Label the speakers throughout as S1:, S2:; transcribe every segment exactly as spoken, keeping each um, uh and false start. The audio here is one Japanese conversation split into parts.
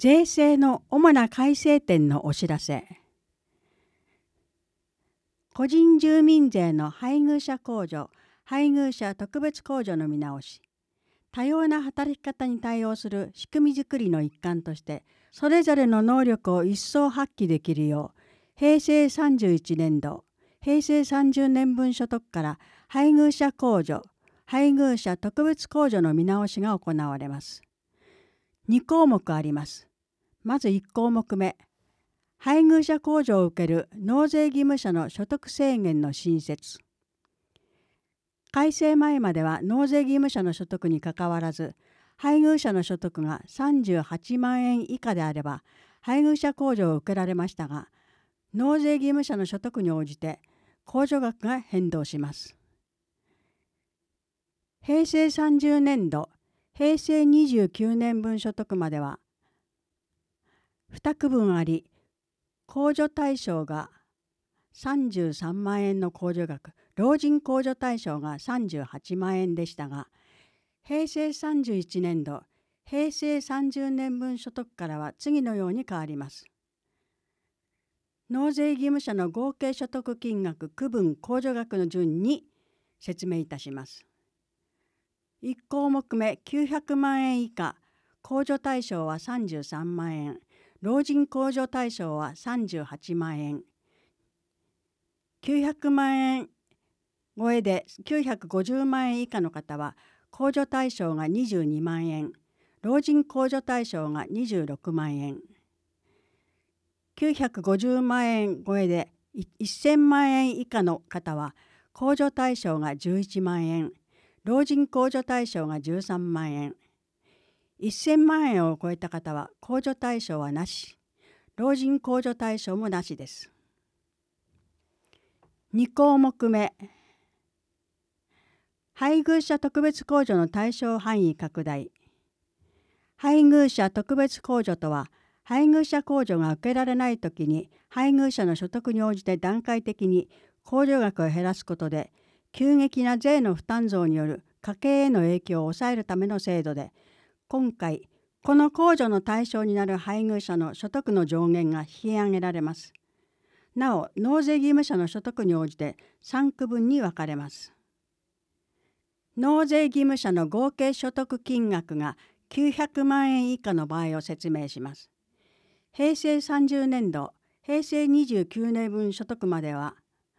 S1: 税制の主な改正点のお知らせ。個人住民税の配偶者控除、配偶者特別控除の見直し。多様な働き方に対応する仕組みづくりの一環として、それぞれの能力を一層発揮できるよう、へいせいさんじゅういちねんど、へいせいさんじゅうねんぶん所得から配偶者控除、配偶者特別控除の見直しが行われます。にこうもくあります。まずいっこうもくめ、配偶者控除を受ける納税義務者の所得制限の新設。改正前までは納税義務者の所得にかかわらず、配偶者の所得がさんじゅうはちまんえん以下であれば、配偶者控除を受けられましたが、納税義務者の所得に応じて控除額が変動します。へいせいさんじゅうねんど、へいせいにじゅうきゅうねんぶん所得までは、にくぶんあり、控除対象がさんじゅうさんまんえんの控除額、老人控除対象がさんじゅうはちまんえんでしたが、へいせいさんじゅういちねんど、へいせいさんじゅうねんぶん所得からは次のように変わります。納税義務者の合計所得金額区分控除額の順に説明いたします。いっこうもくめきゅうひゃくまんえん以下、控除対象はさんじゅうさんまんえん、老人控除対象はさんじゅうはちまんえん、きゅうひゃくまんえん超えできゅうひゃくごじゅうまんえん以下の方は控除対象がにじゅうにまんえん、老人控除対象がにじゅうろくまんえん、きゅうひゃくごじゅうまんえん超えでせんまんえん以下の方は控除対象がじゅういちまんえん、老人控除対象がじゅうさんまんえん、せんまんえんを超えた方は控除対象はなし、老人控除対象もなしです。にこうもくめ、配偶者特別控除の対象範囲拡大。配偶者特別控除とは、配偶者控除が受けられないときに、配偶者の所得に応じて段階的に控除額を減らすことで、急激な税の負担増による家計への影響を抑えるための制度で、今回、この控除の対象になる配偶者の所得の上限が引き上げられます。なお、納税義務者の所得に応じてさんくぶんに分かれます。納税義務者の合計所得金額がきゅうひゃくまんえん以下の場合を説明します。へいせいさんじゅうねんど、へいせいにじゅうきゅうねんぶん所得までは、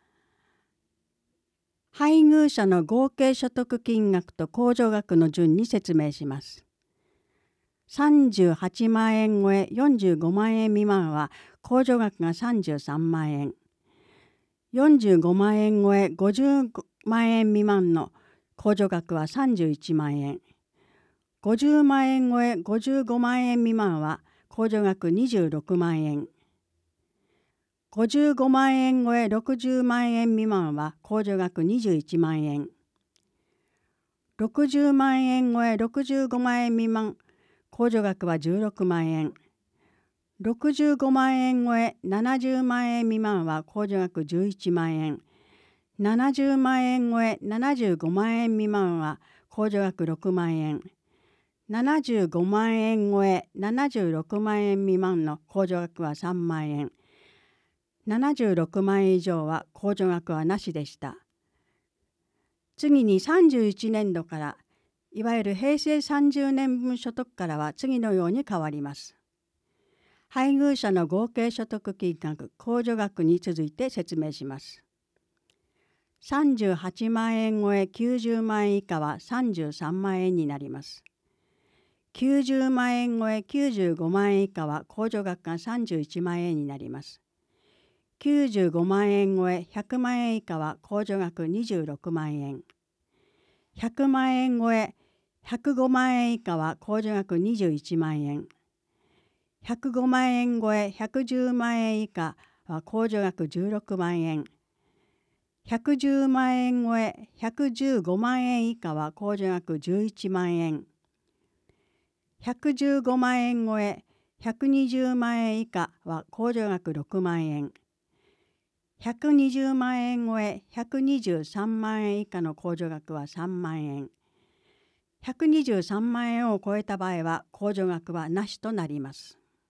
S1: 配偶者の合計所得金額と控除額の順に説明します。さんじゅうはちまんえん超えよんじゅうごまんえん未満は控除額がさんじゅうさんまんえん、よんじゅうごまんえん超えごじゅうまんえん未満の控除額はさんじゅういちまんえん、ごじゅうまんえん超えごじゅうごまんえん未満は控除額にじゅうろくまんえん、ごじゅうごまんえん超えろくじゅうまんえん未満は控除額にじゅういちまんえん、ろくじゅうまんえん超えろくじゅうごまんえん未満控除額はじゅうろくまんえん、ろくじゅうごまんえん超えななじゅうまんえん未満は控除額じゅういちまんえん、ななじゅうまんえん超えななじゅうごまんえん未満は控除額ろくまんえん、ななじゅうごまんえん超えななじゅうろくまんえん未満の控除額はさんまんえん、ななじゅうろくまんえん以上は控除額はなしでした。次にさんじゅういちねんどから、いわゆるへいせいさんじゅうねんぶん所得からは次のように変わります。配偶者の合計所得金額、控除額に続いて説明します。さんじゅうはちまんえん超えきゅうじゅうまんえん以下はさんじゅうさんまんえんになります。きゅうじゅうまんえん超えきゅうじゅうごまんえん以下は控除額がさんじゅういちまんえんになります。きゅうじゅうごまんえん超えひゃくまんえん以下は控除額にじゅうろくまんえん。ひゃくまんえん超えひゃくごまんえん以下は控除額にじゅういちまんえん。ひゃくごまんえん超えひゃくじゅうまんえん以下は控除額じゅうろくまんえん。ひゃくじゅうまんえん超えひゃくじゅうごまんえん以下は控除額じゅういちまんえん。ひゃくじゅうごまんえん超えひゃくにじゅうまんえん以下は控除額ろくまんえん。ひゃくにじゅうまんえん超えひゃくにじゅうさんまんえん以下の控除額はさんまんえん。ひゃくにじゅうさんまんえんを超えた場合は控除額はなしとなります。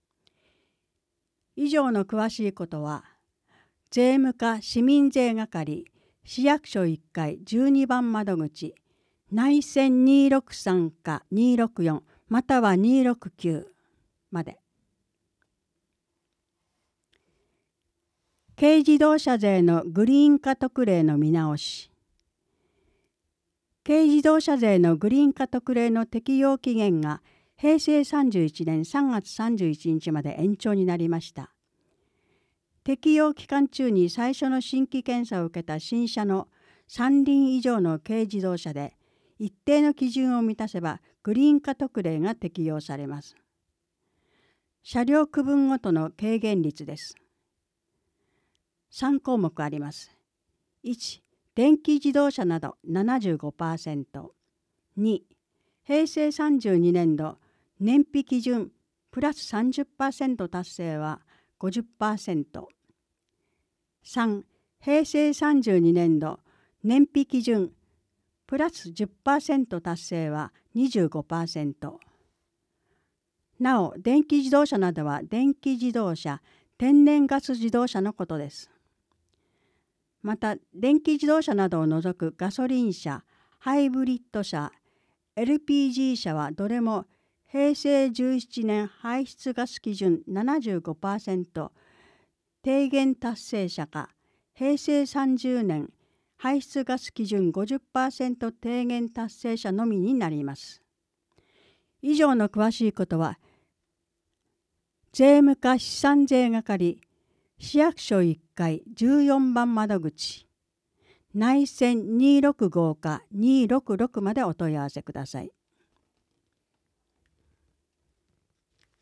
S1: 以上の詳しいことは、税務課市民税係市役所いっかいじゅうにばん窓口内線にーろくさんかにーろくよんまたはにーろくきゅうまで。軽自動車税のグリーン化特例の見直し。軽自動車税のグリーン化特例の適用期限がへいせいさんじゅういちねんさんがつさんじゅういちにちまで延長になりました。適用期間中に最初の新規検査を受けた新車のさん輪以上の軽自動車で一定の基準を満たせばグリーン化特例が適用されます。車両区分ごとの軽減率です。さんこうもくあります。いち、電気自動車など ななじゅうごパーセント。に、へいせいさんじゅうにねんど燃費基準プラス さんじゅっパーセント 達成は ごじゅっパーセント。さん、へいせいさんじゅうにねんど燃費基準プラス じゅっパーセント 達成は にじゅうごパーセント。なお、電気自動車などは電気自動車、天然ガス自動車のことです。また、電気自動車などを除くガソリン車、ハイブリッド車、エルピージー 車はどれもへいせいじゅうななねん排出ガス基準 ななじゅうごパーセント 低減達成者か、へいせいさんじゅうねん排出ガス基準 ごじゅっパーセント 低減達成者のみになります。以上の詳しいことは、税務課資産税係市役所いっかいじゅうよんばん窓口内線にーろくごかにーろくろくまでお問い合わせください。